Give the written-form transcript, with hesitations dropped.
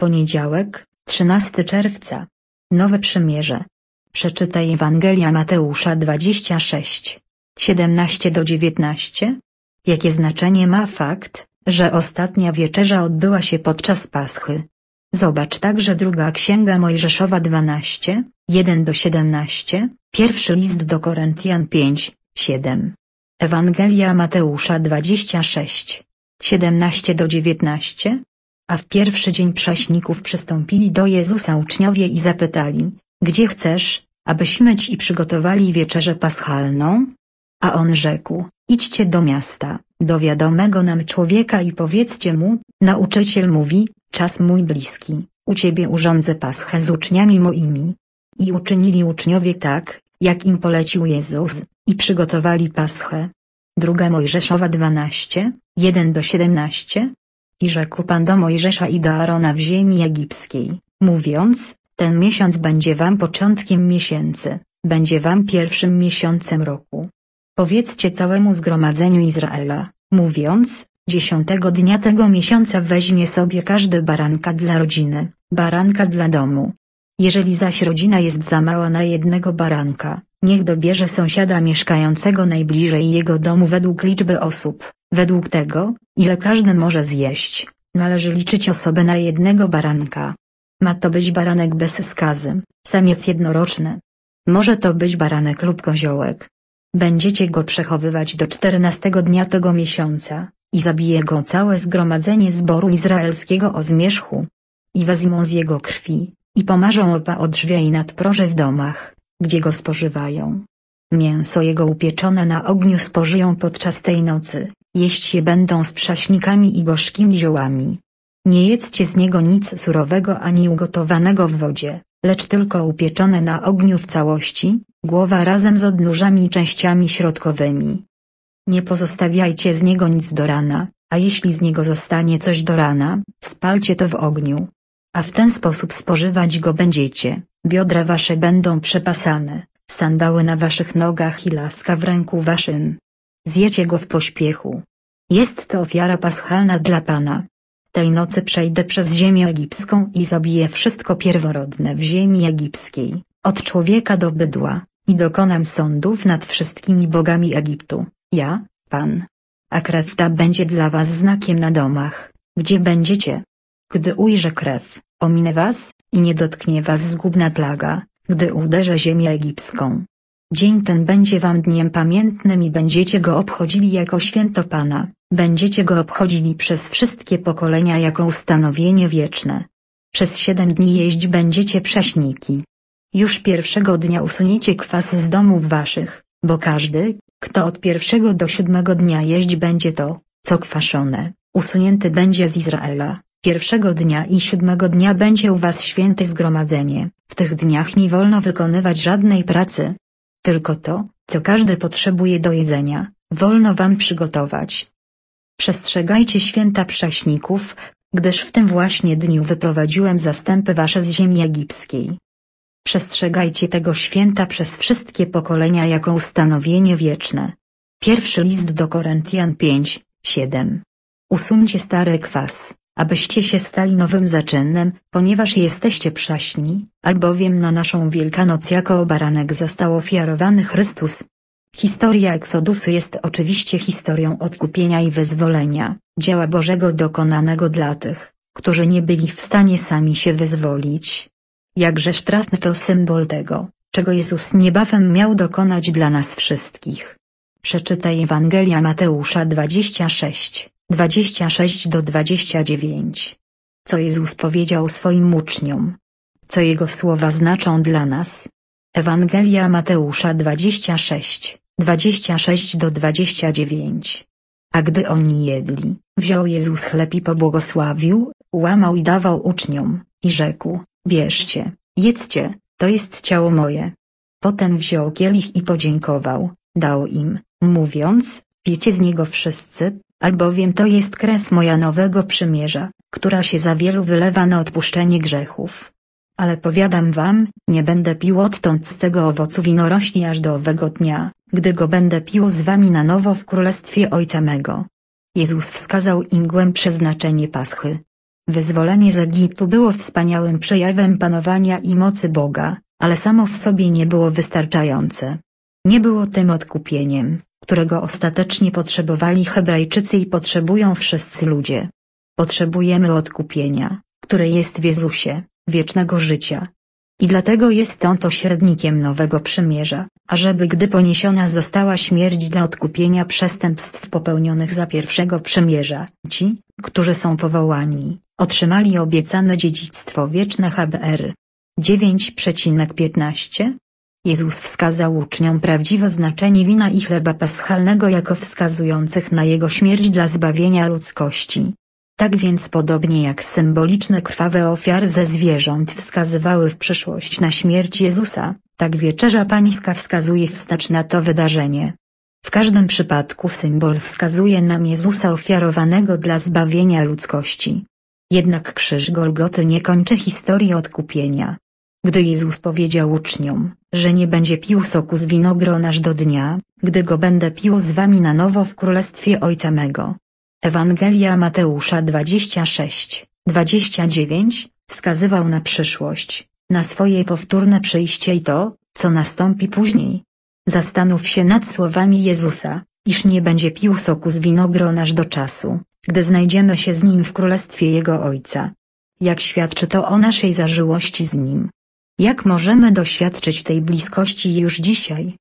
Poniedziałek, 13 czerwca. Nowe Przymierze. Przeczytaj Ewangelia Mateusza 26, 17-19. Jakie znaczenie ma fakt, że ostatnia wieczerza odbyła się podczas Paschy? Zobacz także druga Księga Mojżeszowa 12, 1-17, pierwszy list do Koryntian 5, 7. Ewangelia Mateusza 26, 17-19. A w pierwszy dzień Prześników przystąpili do Jezusa uczniowie i zapytali, gdzie chcesz, abyśmy ci przygotowali wieczerzę paschalną? A on rzekł, idźcie do miasta, do wiadomego nam człowieka i powiedzcie mu, nauczyciel mówi, czas mój bliski, u ciebie urządzę Paschę z uczniami moimi. I uczynili uczniowie tak, jak im polecił Jezus, i przygotowali Paschę. Druga Mojżeszowa 12, 1-17. I rzekł Pan do Mojżesza i do Aarona w ziemi egipskiej, mówiąc, ten miesiąc będzie wam początkiem miesięcy, będzie wam pierwszym miesiącem roku. Powiedzcie całemu zgromadzeniu Izraela, mówiąc, 10 dnia tego miesiąca weźmie sobie każdy baranka dla rodziny, baranka dla domu. Jeżeli zaś rodzina jest za mała na jednego baranka, niech dobierze sąsiada mieszkającego najbliżej jego domu według liczby osób, według tego, ile każdy może zjeść, należy liczyć osobę na jednego baranka. Ma to być baranek bez skazy, samiec jednoroczny. Może to być baranek lub koziołek. Będziecie go przechowywać do 14 dnia tego miesiąca, i zabije go całe zgromadzenie zboru izraelskiego o zmierzchu. I wezmą z jego krwi, i pomarzą oba odrzwia i nadproże w domach, gdzie go spożywają. Mięso jego upieczone na ogniu spożyją podczas tej nocy, jeść je będą z prześnikami i gorzkimi ziołami. Nie jedzcie z niego nic surowego ani ugotowanego w wodzie, lecz tylko upieczone na ogniu w całości, głowa razem z odnóżami i częściami środkowymi. Nie pozostawiajcie z niego nic do rana, a jeśli z niego zostanie coś do rana, spalcie to w ogniu. A w ten sposób spożywać go będziecie, biodra wasze będą przepasane, sandały na waszych nogach i laska w ręku waszym. Zjecie go w pośpiechu. Jest to ofiara paschalna dla Pana. Tej nocy przejdę przez ziemię egipską i zabiję wszystko pierworodne w ziemi egipskiej, od człowieka do bydła, i dokonam sądów nad wszystkimi bogami Egiptu, ja, Pan. A krew ta będzie dla was znakiem na domach, gdzie będziecie. Gdy ujrzę krew, ominę was, i nie dotknie was zgubna plaga, gdy uderzę ziemię egipską. Dzień ten będzie wam dniem pamiętnym i będziecie go obchodzili jako święto Pana, będziecie go obchodzili przez wszystkie pokolenia jako ustanowienie wieczne. Przez 7 dni jeść będziecie prześniki. Już pierwszego dnia usuniecie kwas z domów waszych, bo każdy, kto od 1 do 7 dnia jeść będzie to, co kwaszone, usunięty będzie z Izraela. 1 dnia i 7 dnia będzie u was święte zgromadzenie, w tych dniach nie wolno wykonywać żadnej pracy. Tylko to, co każdy potrzebuje do jedzenia, wolno wam przygotować. Przestrzegajcie święta prześników, gdyż w tym właśnie dniu wyprowadziłem zastępy wasze z ziemi egipskiej. Przestrzegajcie tego święta przez wszystkie pokolenia jako ustanowienie wieczne. Pierwszy list do Koryntian 5, 7. Usuńcie stary kwas, abyście się stali nowym zaczynem, ponieważ jesteście prześni, albowiem na naszą Wielkanoc jako baranek został ofiarowany Chrystus. Historia Eksodusu jest oczywiście historią odkupienia i wyzwolenia, dzieła Bożego dokonanego dla tych, którzy nie byli w stanie sami się wyzwolić. Jakżeż trafny to symbol tego, czego Jezus niebawem miał dokonać dla nas wszystkich. Przeczytaj Ewangelia Mateusza 26, 26-29. Co Jezus powiedział swoim uczniom? Co Jego słowa znaczą dla nas? Ewangelia Mateusza 26, 26-29. A gdy oni jedli, wziął Jezus chleb i pobłogosławił, łamał i dawał uczniom, i rzekł, bierzcie, jedzcie, to jest ciało moje. Potem wziął kielich i podziękował, dał im, mówiąc, pijcie z niego wszyscy, albowiem to jest krew moja nowego przymierza, która się za wielu wylewa na odpuszczenie grzechów. Ale powiadam wam, nie będę pił odtąd z tego owocu winorośli aż do owego dnia, gdy go będę pił z wami na nowo w królestwie Ojca mego. Jezus wskazał im głębsze znaczenie Paschy. Wyzwolenie z Egiptu było wspaniałym przejawem panowania i mocy Boga, ale samo w sobie nie było wystarczające. Nie było tym odkupieniem, którego ostatecznie potrzebowali Hebrajczycy i potrzebują wszyscy ludzie. Potrzebujemy odkupienia, które jest w Jezusie, wiecznego życia. I dlatego jest On pośrednikiem nowego przymierza, ażeby gdy poniesiona została śmierć dla odkupienia przestępstw popełnionych za pierwszego przymierza, ci, którzy są powołani, otrzymali obiecane dziedzictwo wieczne. Hebr 9:15. Jezus wskazał uczniom prawdziwe znaczenie wina i chleba paschalnego jako wskazujących na Jego śmierć dla zbawienia ludzkości. Tak więc podobnie jak symboliczne krwawe ofiary ze zwierząt wskazywały w przyszłość na śmierć Jezusa, tak wieczerza pańska wskazuje wstecz na to wydarzenie. W każdym przypadku symbol wskazuje nam Jezusa ofiarowanego dla zbawienia ludzkości. Jednak krzyż Golgoty nie kończy historii odkupienia. Gdy Jezus powiedział uczniom, że nie będzie pił soku z winogron aż do dnia, gdy go będę pił z wami na nowo w królestwie Ojca mego. Ewangelia Mateusza 26:29 wskazywał na przyszłość, na swoje powtórne przyjście i to, co nastąpi później. Zastanów się nad słowami Jezusa, iż nie będzie pił soku z winogron aż do czasu, gdy znajdziemy się z Nim w królestwie Jego Ojca. Jak świadczy to o naszej zażyłości z Nim? Jak możemy doświadczyć tej bliskości już dzisiaj?